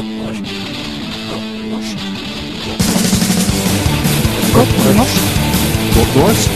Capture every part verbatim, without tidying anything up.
Godt norsk. Godt norsk.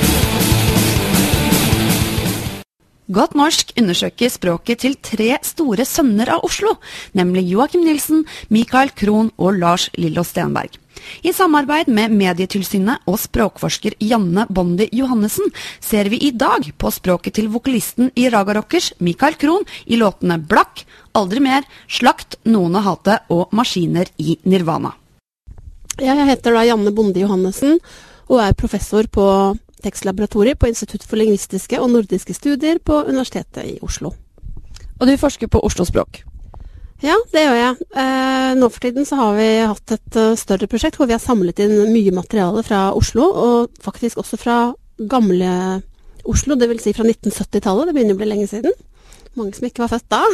Godt norsk undersøker språket til tre store sønner av Oslo, nemlig Joakim Nilsen, Mikael Krohn og Lars Lillo Stenberg. I samarbeid med Medietilsynet og språkforsker Janne Bondi Johannessen ser vi i dag på språket til vokalisten i Raga Rockers, Mikael Krohn, i låtene Blakk, Aldri mer, Slakt, Noen å hate og Maskiner i Nirvana. Ja, jeg heter da Janne Bondi Johannessen og er professor på tekstlaboratoriet på Institutt for lingvistiske og nordiske studier på Universitetet i Oslo. Og du forsker på Oslo-språk? Ja, det gjør jeg. Eh, nå for tiden så har vi hatt et uh, større prosjekt hvor vi har samlet inn mye materiale fra Oslo, og faktisk også fra gamle Oslo, det vil si fra nitten sytti-tallet, det begynner å bli lenge siden. Mange som ikke var født da.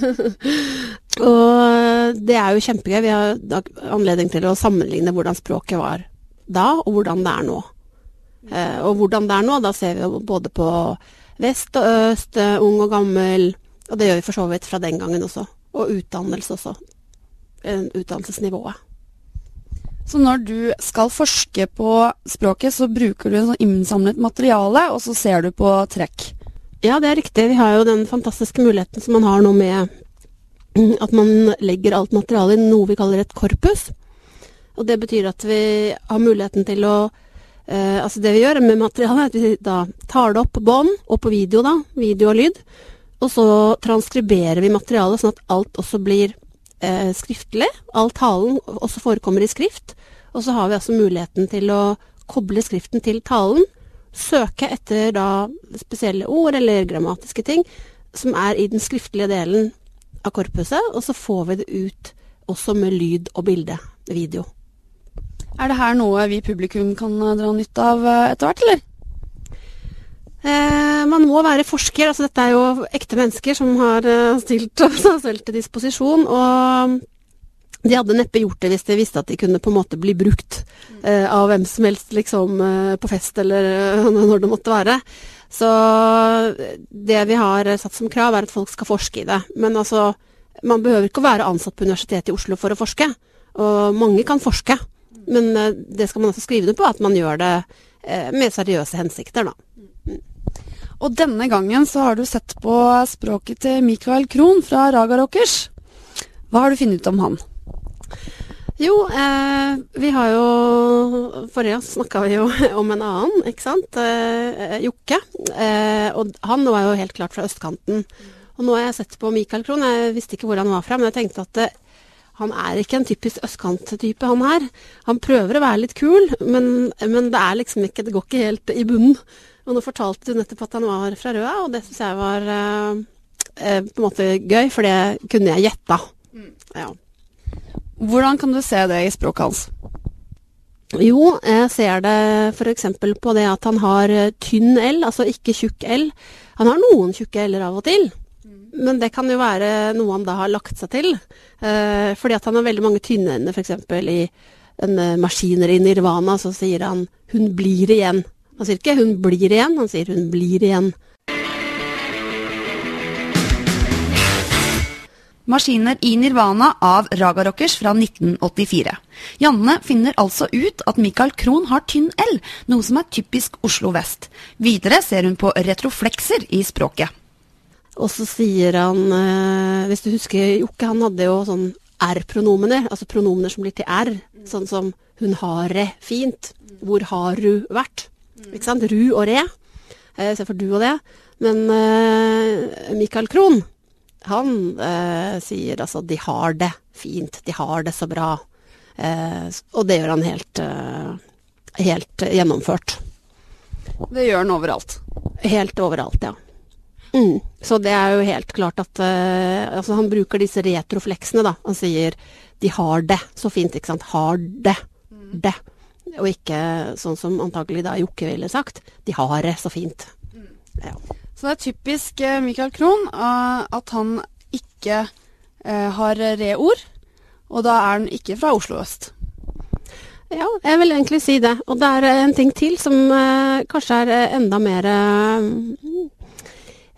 Og det er jo kjempegøy. Vi har anledning til å sammenligne hvordan språket var da, og hvordan det er nå. Eh, og hvordan det er nå, da ser vi jo både på vest og øst, ung og gammel, og det gjør vi for så vidt fra den gangen også. Og utdannelse også. Utdannelsesnivået. Så når du skal forske på språket, så bruker du en sånn innsamlet materiale, og så ser du på trekk? Ja, det er riktig. Vi har jo den fantastiske muligheten som man har nå med at man legger alt materialet i noe vi kaller et korpus. Og det betyr at vi har muligheten til å eh, altså det vi gjør med materialet, er at vi da tar det opp på bånd, og på video da, video og lyd, og så transkriberer vi materialet sånn at alt også blir eh, skriftlig. All talen også forekommer i skrift. Og så har vi altså muligheten til å koble skriften til talen, søke etter da spesielle ord eller grammatiske ting som er i den skriftlige delen av korpuset, og så får vi det ut også med lyd og bilde, video. Er det her noe vi publikum kan dra nytte av etter hvert, eller? Eh, man må være forsker, altså dette er jo ekte mennesker som har uh, stilt seg selv til disposisjon, og de hadde neppe gjort det hvis de visste at de kunne på en måte bli brukt uh, av hvem som helst liksom uh, på fest eller uh, når det måtte være. Så det vi har satt som krav er at folk skal forske i det. Men altså, man behøver ikke å være ansatt på Universitetet i Oslo for å forske, og mange kan forske, men uh, det skal man også skrive det på, at man gjør det uh, med seriøse hensikter da. Og denne gangen så har du sett på språket til Mikael Krohn fra Raga Rockers. Hva har du funnet ut om han? Jo, eh, vi har jo, forrige gang snakket vi jo om en annen, ikke sant? Eh, Jokke. Eh, og han var jo helt klart fra østkanten. Og nå har jeg sett på Mikael Krohn, jeg visste ikke hvor han var fra, men jeg tenkte at det, han er ikke en typisk østkant-type, han her. Han prøver å være litt kul, men, men det er liksom ikke, det går ikke helt i bunnen. Og nå fortalte du nettopp at han var fra Røa, og det synes jeg var eh, på en måte gøy, for det kunne jeg gjette. Mm. Ja. Hvordan kan du se det i språket hans? Jo, jeg ser det for eksempel på det at han har tynn L, altså ikke tjukk L. Han har noen tjukke L'er av og til, mm. men det kan jo være noe han da har lagt seg til. Eh, fordi at han har veldig mange tynne ender, for eksempel i en Maskiner i Nirvana, så sier han, hun blir igjen. Han sier ikke 'hun blir igjen', han sier 'hun blir igjen'. Maskiner i Nirvana av Raga Rockers fra nitten åttifire. Janne finner altså ut at Mikael Krohn har tynn L, noe som er typisk Oslo vest. Videre ser hun på retroflekser i språket. Og så sier han, øh, hvis du husker Jokke, han hadde jo sånn R-pronomener, altså pronomener som blir til R, sånn som 'hun har det fint', 'hvor har du vært'? Ikke sant? Ru og re, eh, se for du og det. Men eh, Mikael Krohn, han eh, sier altså de har det fint, de har det så bra. Eh, og det gjør han helt, eh, helt gjennomført. Det gjør han overalt? Helt overalt, ja. Mm. Så det er jo helt klart at eh, altså han bruker disse retrofleksene da. Han sier de har det så fint, ikke sant? Har det, mm. det. Og ikke sånn som antagelig da Jokke ville sagt, de har det så fint. Ja. Så det er typisk uh, Mikael Krohn uh, at han ikke uh, har re-ord, og da er han ikke fra Oslo øst. Ja, jeg vil egentlig si det. Og det er en ting til som uh, kanskje er enda mer uh,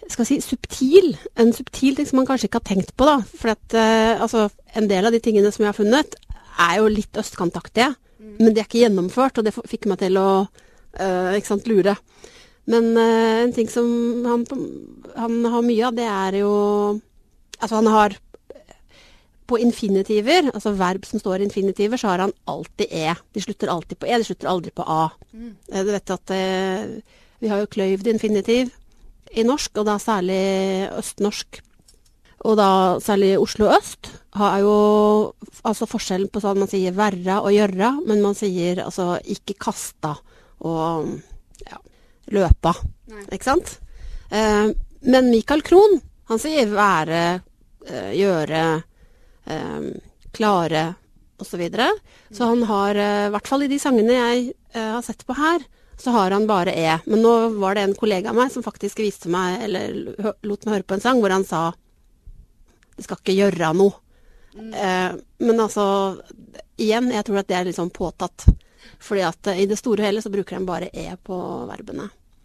skal jeg si, subtil, en subtil ting som man kanskje ikke har tenkt på da, for at, uh, altså, en del av de tingene som jeg har funnet er jo litt østkantaktige, mm. men det er ikke gjennomført, og det fikk meg til å uh, ikke sant, lure. Men uh, en ting som han, han har mye av, det er jo, altså han har på infinitiver, altså verb som står i infinitiver, så har han alltid E. De slutter alltid på E, de slutter aldri på A. Mm. Uh, du vet at uh, vi har jo kløyvd infinitiv i norsk, og da særlig østnorsk, og da særlig Oslo øst, har jo altså forskjellen på sånn man sier verra og gjørra, men man sier altså ikke kasta og ja, løpa, Nei. Ikke sant? Eh, men Michael Krohn, han sier være, eh, gjøre, eh, klare, og så videre. Så han har, eh, i hvert fall i de sangene jeg eh, har sett på her, så har han bare E. Men nå var det en kollega av meg som faktisk viste meg, eller lot meg høre på en sang, hvor han sa, det skal ikke gjøre noe. Mm. Eh, men altså, igjen, jeg tror at det er litt sånn påtatt. Fordi at eh, i det store hele så bruker han bare E på verbene.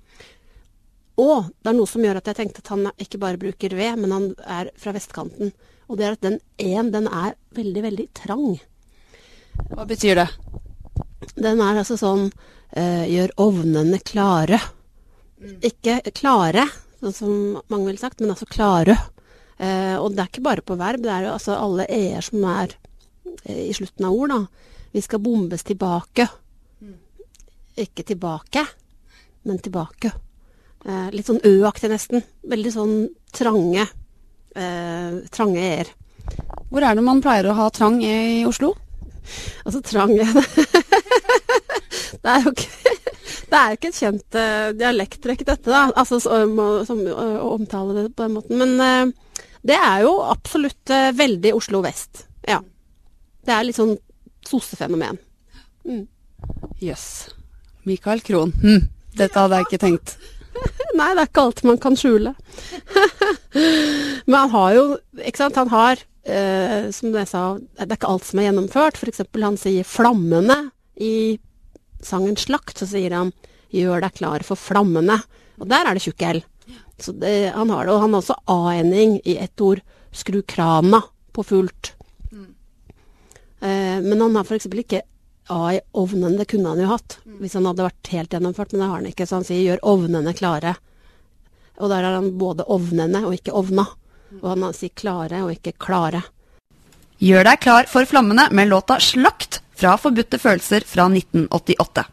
Og det er noe som gjør at jeg tenkte at han ikke bare bruker V, men han er fra vestkanten. Og det er at den E-en, den er veldig, veldig trang. Hva betyr det? Den er altså sånn, Uh, gjør ovnene klare. Mm. Ikke klare, sånn som mange vil sagt, men altså klare. Uh, og det er ikke bare på verb, det er jo altså alle E-er som er uh, i slutten av ord da. Vi skal bombes tilbake. Mm. Ikke tilbake, men tilbake. Uh, litt sånn ø-aktig nesten. Veldig sånn trange, uh, trange E-er. Hvor er det man pleier å ha trang E i Oslo? Altså trang E det er jo ikke, det er jo ikke et kjent uh, dialekttrekk dette da, altså som, som uh, å omtale det på den måten, men uh, det er jo absolutt uh, veldig Oslo vest, ja. Det er litt sånn sossefenomen. Mm. Yes. Michael Krohn. Hm. Dette hadde jeg ikke tenkt. Nei, det er ikke alt man kan skjule. Men han har jo, ikke sant, han har, uh, som jeg sa, det er ikke alt som er gjennomført. For eksempel han sier flammene i sangen Slakt, så sier han, gjør deg klar for flammene. Og der er det tjukk L. Så det, han har det, og han har også A-ending i ett ord, skru krana på fullt. Mm. Eh, men han har for eksempel ikke A i ovnen, det kunne han jo hatt, mm. hvis han hadde vært helt gjennomført, men det har han ikke, så han sier, gjør ovnene klare. Og der er han både ovnene og ikke ovna. Og han sier klare og ikke klare. Gjør deg klar for flammene med låta Slakt fra Forbudte følelser fra nitten åttiåtte.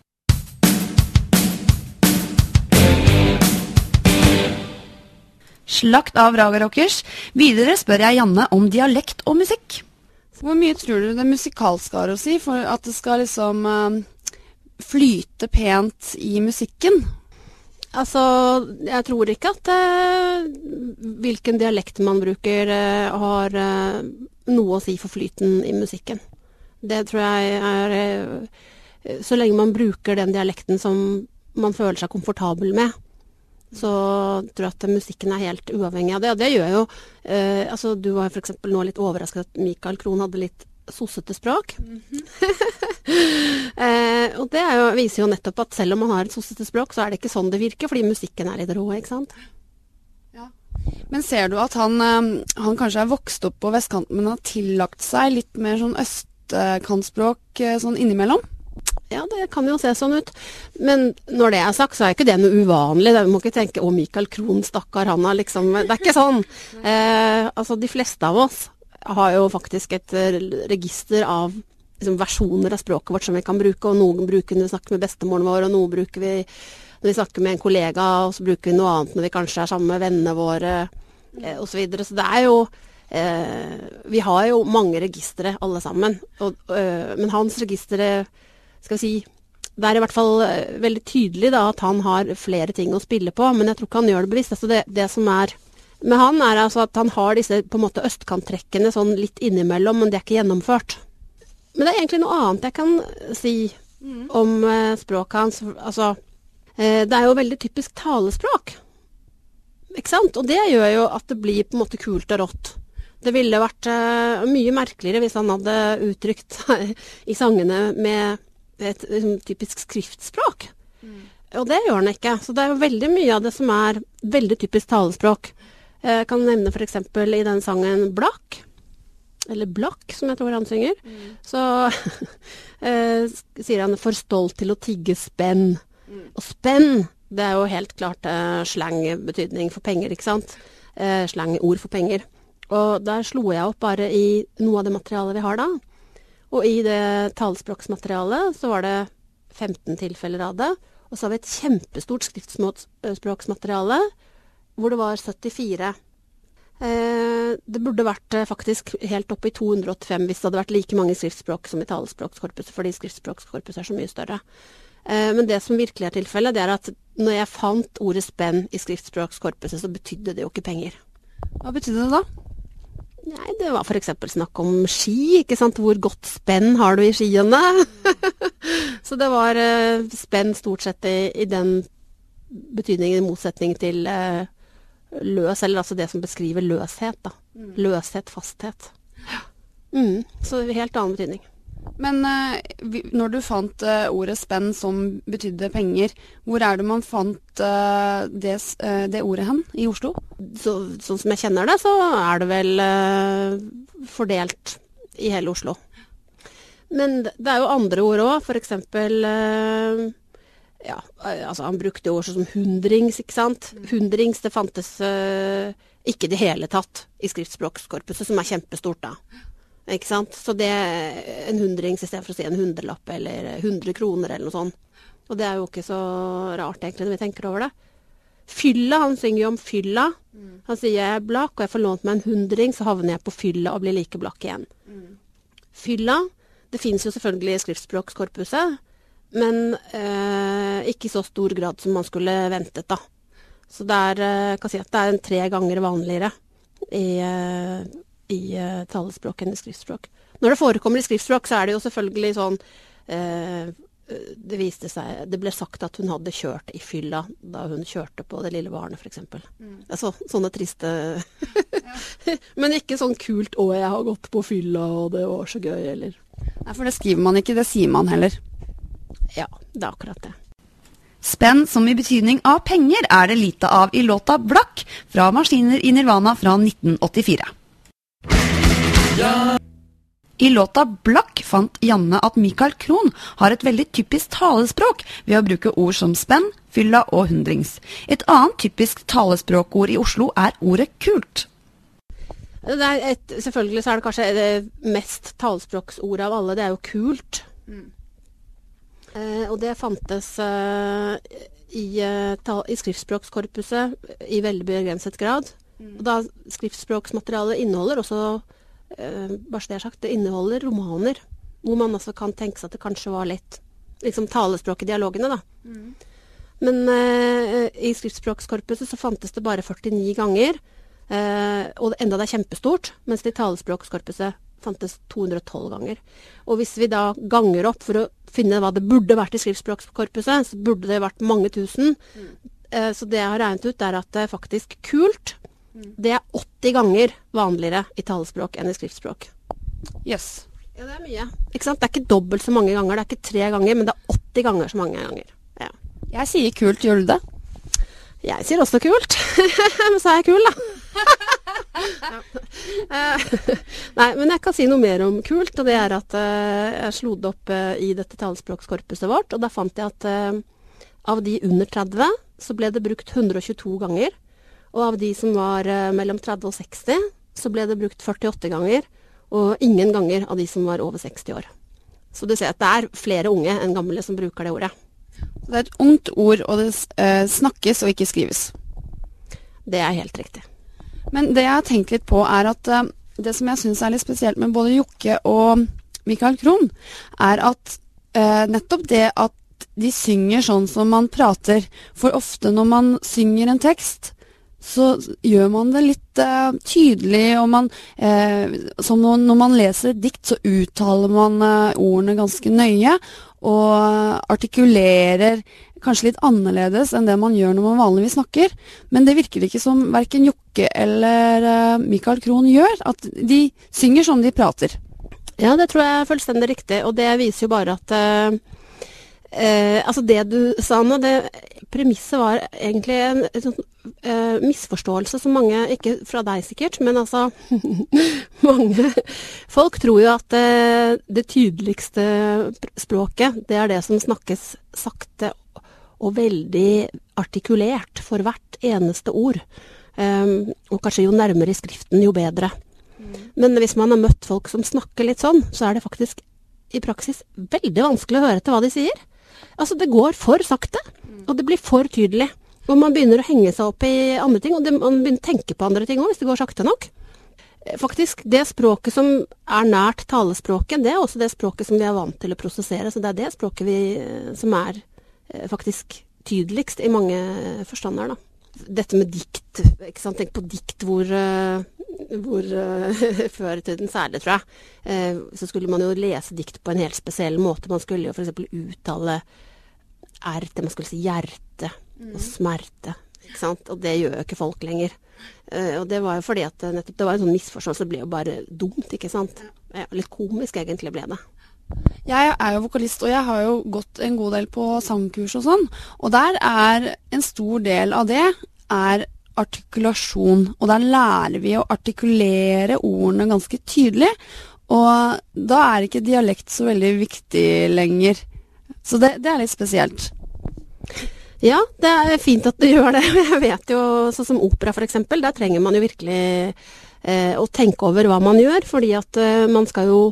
Slakt av Raga Rockers. Videre spør jeg Janne om dialekt og musikk. Hvor mye tror du det musikalsk har å si for at det skal liksom uh, flyte pent i musikken? Altså, jeg tror ikke at uh, hvilken dialekt man bruker uh, har uh, noe å si for flyten i musikken. Det tror jeg er uh, så lenge man bruker den dialekten som man føler seg komfortabel med, så tror jeg at musikken er helt uavhengig av det. Og det gjør jo, uh, altså du var for eksempel nå litt overrasket at Michael Krohn hadde litt sossete språk. Mm-hmm. eh, og det er jo, viser jo nettopp at selv om man har et sossete språk, så er det ikke sånn det virker, fordi musikken er litt rå, ikke sant? Ja. Men ser du at han, han kanskje er vokst opp på vestkanten, men har tillagt seg litt mer sånn østkantspråk sånn innimellom? Ja, det kan jo se sånn ut. Men når det er sagt, så er ikke det noe uvanlig. Du må ikke tenke, å, Michael Krohn, stakkar, han har liksom, det er ikke sånn. Eh, altså, de fleste av oss har jo faktisk et register av liksom, versjoner av språket vårt som vi kan bruke, og noen bruker når vi snakker med bestemoren vår, og noen bruker vi når vi snakker med en kollega, og så bruker vi noe annet når vi kanskje er sammen med vennene våre, eh, og så videre. Så det er jo, eh, vi har jo mange registre alle sammen, og, øh, men hans registre, skal vi si, det er i hvert fall veldig tydelig da, at han har flere ting å spille på, men jeg tror ikke han gjør det bevisst. Altså det, det som er med han er altså at han har disse på en måte østkanttrekkene sånn litt innimellom, men det er ikke gjennomført. Men det er egentlig noe annet jeg kan si mm. om eh, språket hans. Altså, eh, det er jo veldig typisk talespråk. Ikke sant? Og det gjør jo at det blir på en måte kult og rått. Det ville vært eh, mye merkeligere hvis han hadde uttrykt i sangene med et liksom, typisk skriftspråk. Mm. og det gjør den ikke. Så det er jo veldig mye av det som er veldig typisk talespråk. Jeg kan nevne for eksempel i den sangen Blakk, eller Blakk, som jeg tror han synger, mm. så eh, sier han for stolt til å tigge spenn. Mm. Og spenn, det er jo helt klart eh, slangbetydning for penger, ikke sant? Eh, slangord for penger. Og der slo jeg opp bare i noe av det materialet vi har da. Og i det talespråksmaterialet så var det femten tilfeller av det. Og så har vi et kjempestort skriftspråksmateriale hvor det var syttifire. Eh, det burde vært eh, faktisk helt oppe i to hundre og åttifem hvis det hadde vært like mange skriftspråk som i talespråkskorpuset, fordi skriftspråkskorpuset er så mye større. Eh, men det som virkelig er tilfellet, det er at når jeg fant ordet spenn i skriftspråkskorpuset, så betydde det jo ikke penger. Hva betydde det da? Nei, det var for eksempel snakk om ski, ikke sant? Hvor godt spenn har du i skiene? Så det var eh, spenn stort sett i, i den betydningen i motsetning til eh, løs, eller altså det som beskriver løshet da. Mm. Løshet, fasthet. Mm, så helt annen betydning. Men eh, vi, når du fant eh, ordet spenn som betydde penger, hvor er det man fant eh, det, eh, det ordet hen i Oslo? Så, sånn som jeg kjenner det, så er det vel eh, fordelt i hele Oslo. Men det, det er jo andre ord også, for eksempel, eh, ja, altså han brukte ord som hundrings, ikke sant? Mm. Hundrings, det fantes eh, ikke det hele tatt i skriftspråkskorpuset, som er kjempestort da. Ikke sant? Så det er en hundrings i stedet for å si en hundrelapp eller hundre kroner eller noe sånt. Og det er jo ikke så rart egentlig når vi tenker over det. Fylla, han synger jo om fylla. Mm. Han sier jeg er blakk og jeg får lånt meg en hundring, så havner jeg på fylla og blir like blakk igjen. Mm. Fylla, det finnes jo selvfølgelig i skriftspråkskorpuset, men eh, ikke i så stor grad som man skulle ventet da. Så det er, eh, kan si at det er en tre ganger vanligere i eh, i uh, talespråk enn i skriftspråk. Når det forekommer i skriftspråk, så er det jo selvfølgelig sånn uh, det viste seg, det ble sagt at hun hadde kjørt i fylla da hun kjørte på det lille barnet, for eksempel. Mm. Altså, sånne triste men ikke sånn kult, å, jeg har gått på fylla, og det var så gøy, eller? Nei, for det skriver man ikke, det sier man heller. Ja, det er akkurat det. Spenn som i betydning av penger er det lite av i låta Blakk fra Maskiner i Nirvana fra nitten åttifire. I låta Blakk fant Janne at Mikael Krohn har et veldig typisk talespråk ved å bruke ord som spenn, fylla og hundrings. Et annet typisk talespråkord i Oslo er ordet kult. Det er et, selvfølgelig så er det kanskje det mest talespråksordet av alle, det er jo kult. Mm. Eh, og det fantes eh, i, ta, i skriftspråkskorpuset i veldig begrenset grad. Mm. Og da skriftspråksmaterialet inneholder også Uh, bare så det er sagt, det inneholder romaner, hvor man også kan tenke seg at det kanskje var litt liksom talespråk i dialogene da. Mm. Men uh, i skriftspråkskorpuset så fantes det bare førtini ganger, uh, og enda det er kjempestort, mens det i talespråkskorpuset fantes to hundre og tolv ganger. Og hvis vi da ganger opp for å finne hva det burde vært i skriftspråkskorpuset, så burde det vært mange tusen. Mm. Uh, så det jeg har regnet ut er at det er faktisk kult. Det er åtti ganger vanligere i talespråk enn i skriftspråk. Yes. Ja, det er mye. Ikke sant? Det er ikke dobbelt så mange ganger, det er ikke tre ganger, men det er åtti ganger så mange ganger. Ja. Jeg sier kult, gjør du det? Jeg sier også kult. Men så er jeg kul, da. Nei, men jeg kan si noe mer om kult, og det er at uh, jeg slo det opp uh, i dette talespråkskorpuset vårt, og da fant jeg at uh, av de under tretti så ble det brukt hundre og tjueto ganger. Og av de som var uh, mellom tretti og seksti, så ble det brukt førtiåtte ganger, og ingen ganger av de som var over seksti år. Så du ser at det er flere unge enn gamle som bruker det ordet. Det er et ungt ord, og det uh, snakkes og ikke skrives. Det er helt riktig. Men det jeg har tenkt litt på er at uh, det som jeg synes er litt spesielt med både Jokke og Mikael Krohn, er at uh, nettopp det at de synger sånn som man prater, for ofte når man synger en tekst, så gjør man det litt uh, tydelig, og man, uh, som når, når man leser et dikt, så uttaler man uh, ordene ganske nøye, og uh, artikulerer kanskje litt annerledes enn det man gjør når man vanligvis snakker. Men det virker ikke som hverken Jokke eller uh, Mikael Krohn gjør, at de synger som de prater. Ja, det tror jeg er fullstendig riktig, og det viser jo bare at uh, Eh, altså det du sa nå, det premisset var egentlig en, en sånn eh, misforståelse som mange, ikke fra deg sikkert, men altså mange folk tror jo at eh, det tydeligste språket, det er det som snakkes sakte og veldig artikulert for hvert eneste ord. Um, og kanskje jo nærmere i skriften, jo bedre. Mm. Men hvis man har møtt folk som snakker litt sånn, så er det faktisk i praksis veldig vanskelig å høre til hva de sier. Altså, det går for sakte, og det blir for tydelig. Og man begynner å henge seg opp i andre ting, og det, man begynner å tenke på andre ting også, hvis det går sakte nok. Faktisk, det språket som er nært talespråket, det er også det språket som vi er vant til å prosessere, så det er det språket vi, som er faktisk tydeligst i mange forstander, da. Dette med dikt, ikke sant? Tenk på dikt hvor, hvor før i tiden særlig, tror jeg, så skulle man jo lese dikt på en helt spesiell måte. Man skulle jo for eksempel uttale erte, man skulle si hjerte og smerte, ikke sant? Og det gjør jo ikke folk lenger. Og det var jo fordi at nettopp, det var en sånn misforståelse, det ble jo bare dumt, ikke sant? Ja, litt komisk egentlig ble det. Jeg er jo vokalist, og jeg har jo gått en god del på sangkurs og sånn, og der er en stor del av det er artikulasjon, og der lærer vi å artikulere ordene ganske tydelig, og da er ikke dialekt så veldig viktig lenger. Så det, det er litt spesielt. Ja, det er fint at du gjør det. Jeg vet jo, sånn som opera for eksempel, der trenger man jo virkelig eh, å tenke over hva man gjør, fordi at eh, man skal jo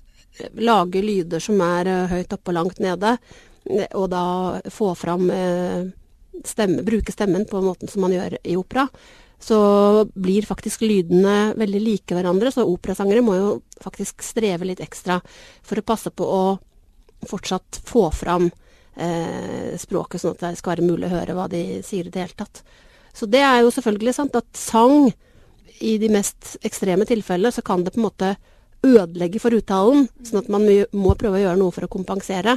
lage lyder som er uh, høyt oppe og langt nede, og da få fram uh, stemme, bruke stemmen på måten som man gjør i opera, så blir faktisk lydene veldig like hverandre, så operasangere må jo faktisk streve litt ekstra for å passe på å fortsatt få fram uh, språket, sånn at det skal være mulig å høre hva de sier i det hele tatt. Så det er jo selvfølgelig sant at sang, i de mest ekstreme tilfellene, så kan det på en måte ødelegge for uttalen, sånn at man må prøve å gjøre noe for å kompensere.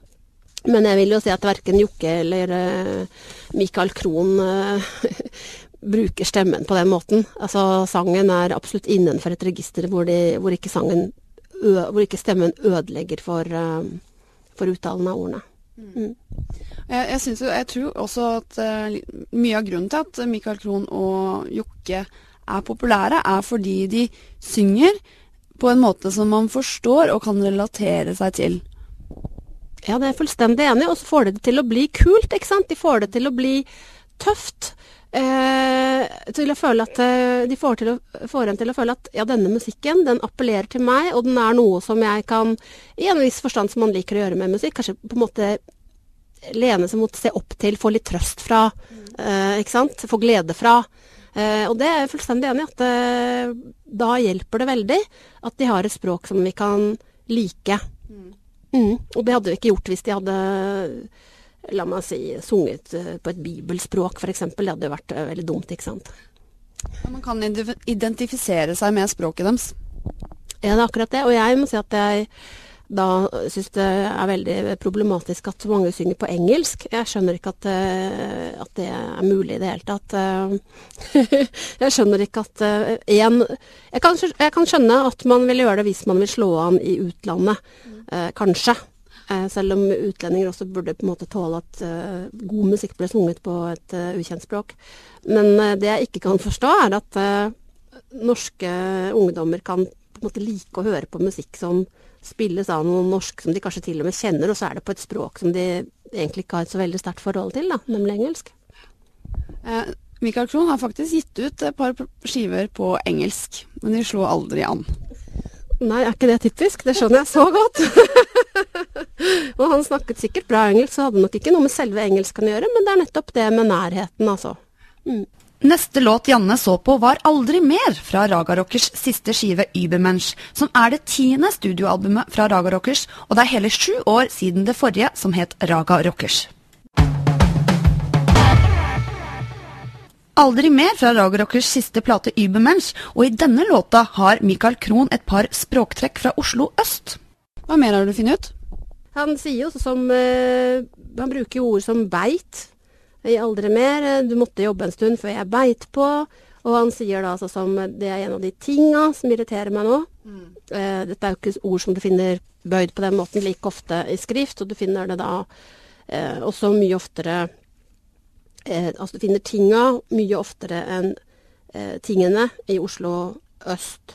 Men jeg vil jo si at hverken Jokke eller uh, Mikael Krohn uh, bruker stemmen på den måten. Altså, sangen er absolutt innenfor et register hvor, de, hvor, ikke, sangen, ø, hvor ikke stemmen ødelegger for, uh, for uttalen av ordene. Mm. Jeg, jeg, synes jo, jeg tror også at uh, mye av grunnen til at Mikael Krohn og Jokke er populære, er fordi de synger på en måte som man forstår og kan relatere seg til. Ja, det er fullstendig enig, og så får de det til å bli kult, ikke sant? De får det til å bli tøft, eh, til å føle at, de får, til å, får en til å føle at, ja, denne musikken, den appellerer til meg, og den er noe som jeg kan, i en viss forstand som man liker å gjøre med musikk, kanskje på en måte lene seg mot, se opp til, få litt trøst fra, eh, ikke sant? Få glede fra. Uh, og det er jeg fullstendig enig i, at uh, da hjelper det veldig at de har et språk som vi kan like. Mm. Mm. Og det hadde vi ikke gjort hvis de hadde, la meg si, sunget uh, på et bibelspråk for eksempel. Det hadde vært uh, veldig dumt, ikke sant? Ja, man kan identifisere seg med språket deres. Ja, det er akkurat det. Og jeg må si at jeg da synes det er veldig problematisk at mange synger på engelsk. Jeg skjønner ikke at, at det er mulig i det hele tatt. Jeg skjønner ikke at en, jeg, kan, jeg kan skjønne at man vil gjøre det hvis man vil slå an i utlandet, eh, kanskje. Eh, selv om utlendinger også burde på en måte tåle at eh, god musikk ble sunget på et uh, ukjent språk. Men eh, det jeg ikke kan forstå er at eh, norske ungdommer kan på en måte like å høre på musikk som spilles av noe norsk som de kanskje til og med kjenner, og så er det på et språk som de egentlig ikke har et så veldig sterkt forhold til, da, nemlig engelsk. Eh, Mikael Krohn har faktisk gitt ut et par skiver på engelsk, men de slår aldri an. Nei, er ikke det typisk? Det skjønner jeg så godt. Og han snakket sikkert bra engelsk, så hadde nok ikke noe med selve engelsken å gjøre, men det er nettopp det med nærheten, altså. Mm. Neste låt Janne så på var Aldri mer fra Raga Rockers siste skive Übermensch, som er det tiende studioalbumet fra Raga Rockers, og det er hele sju år siden det forrige som het Raga Rockers. Aldri mer fra Raga Rockers siste plate Übermensch, og i denne låta har Mikael Krohn et par språktrekk fra Oslo Øst. Hva mer har du funnet ut? Han sier jo som, eh, han bruker jo ord som beit, i Aldri mer, du måtte jobbe en stund før jeg beit på, og han sier da altså som det er en av de tinga som irriterer meg nå. Mm. Eh, dette er jo ikke ord som du finner bøyd på den måten like ofte i skrift, og du finner det da eh, også mye oftere, eh, altså du finner tinga mye oftere enn eh, tingene i Oslo øst.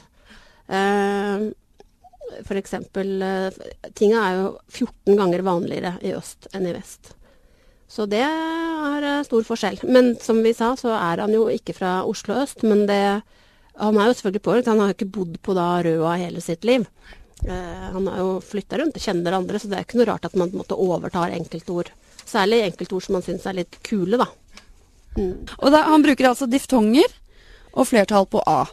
Eh, for eksempel, eh, tinga er jo fjorten ganger vanligere i øst enn i vest. Så det er uh, stor forskjell. Men som vi sa, så er han jo ikke fra Oslo øst, men det, han er jo selvfølgelig pårøkt. Han har jo ikke bodd på da Røa hele sitt liv. Uh, han har jo flyttet rundt, kjenner andre, så det er ikke noe rart at man på en måte overtar enkeltord. Særlig enkeltord som man synes er litt kule, da. Mm. Og da, han bruker altså diftonger og flertall på A.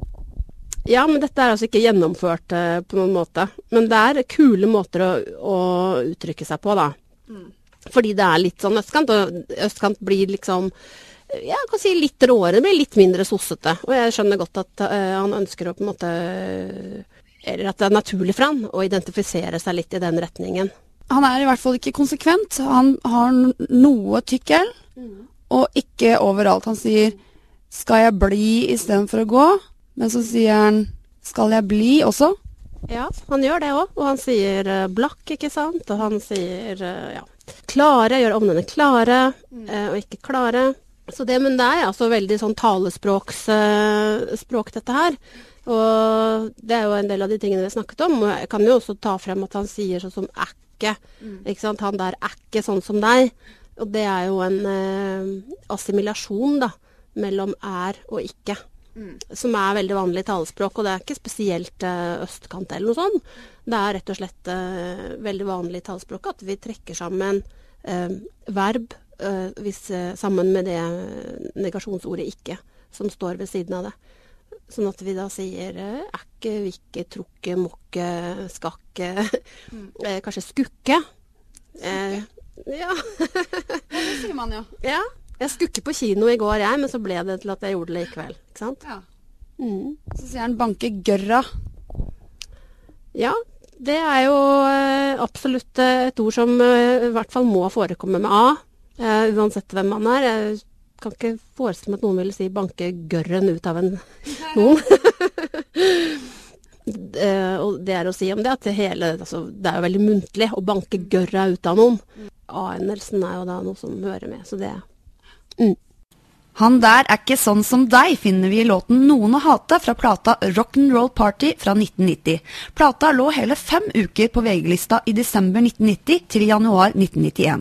Ja, men dette er altså ikke gjennomført uh, på noen måte. Men det er kule måter å, å uttrykke seg på, da. Mm. Fordi det er litt sånn østkant, og østkant blir liksom, jeg kan si litt råere, det blir litt mindre sossete. Og jeg skjønner godt at uh, han ønsker å på en måte, eller at det er naturlig for han å identifisere seg litt i den retningen. Han er i hvert fall ikke konsekvent. Han har noe tykkel, mm. og ikke overalt. Han sier, skal jeg bli i stedet for å gå? Men så sier han, skal jeg bli også? Ja, han gjør det også, og han sier uh, blakk, ikke sant? Og han sier, uh, ja, klare, gjør omnene klare, mm. uh, og ikke klare. Så det, men det er altså veldig sånn talespråks uh, språk dette her. Og det er jo en del av de tingene vi har snakket om. Og jeg kan jo også ta frem at han sier sånn som ikke, mm. ikke sant? Han der er ikke sånn som deg. Og det er jo en uh, assimilasjon da, mellom er og ikke. Mm. Som er veldig vanlig talespråk, og det er ikke spesielt uh, østkant eller noe sånt. Det er rett og slett uh, veldig vanlig talespråk at vi trekker sammen uh, verb uh, hvis, uh, sammen med det negasjonsordet ikke, som står ved siden av det. Sånn at vi da sier uh, ikke, vikke, trukke, mokke, skakke, mm. uh, kanskje skukke. Uh, ja. Det sier man jo. Ja. Jeg skulle ikke på kino i går, jeg, men så ble det til at jeg gjorde det likevel. Ikke sant? Ja. Mm. Så sier han banke gørra. Ja, det er jo eh, absolutt et ord som eh, i hvert fall må forekomme med A, eh, uansett hvem man er. Jeg kan ikke forestille meg at noen vil si banke gørren ut av en noen. eh, og det er å si om det, at det, hele, altså, det er jo veldig muntlig å banke gørra ut av noen. A-endelsen er jo da noe som hører med, så det er Mm. Han der er ikke sånn som deg, finner vi i låten Noen å hate fra plata Rock'n'Roll Party fra nitten nitti. Plata lå hele fem uker på V G-lista i desember nitten nitti til januar nitten nittien.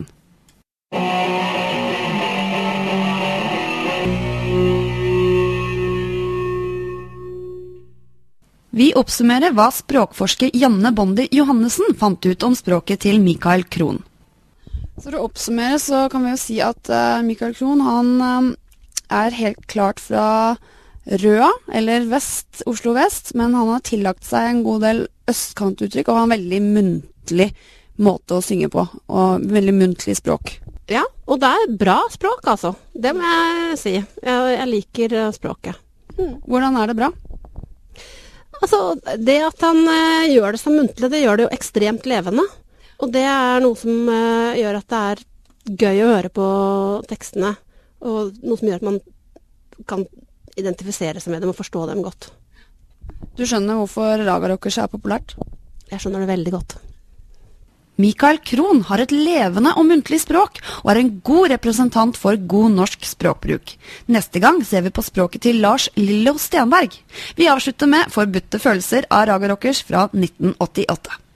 Vi oppsummerer hva språkforsker Janne Bonder Johannessen fant ut om språket til Mikael Krohn. Så for å oppsummere så kan vi jo si at uh, Mikael Krohn, han um, er helt klart fra Røa, eller vest, Oslo vest, men han har tillagt seg en god del østkantuttrykk, og har en veldig muntlig måte å synge på, og veldig muntlig språk. Ja, og det er bra språk, altså. Det må jeg si. Jeg, jeg liker uh, språket. Hmm. Hvordan er det bra? Altså, det at han uh, gjør det så muntlig, det gjør det jo ekstremt levende. Og det er noe som uh, gjør at det er gøy å høre på tekstene, og noe som gjør at man kan identifisere seg med dem og forstå dem godt. Du skjønner hvorfor Raga Rockers er populært? Jeg skjønner det veldig godt. Mikael Krohn har et levende og muntlig språk, og er en god representant for god norsk språkbruk. Neste gang ser vi på språket til Lars Lillo Stenberg. Vi avslutter med Forbudte følelser av Raga Rockers fra nitten åttiåtte.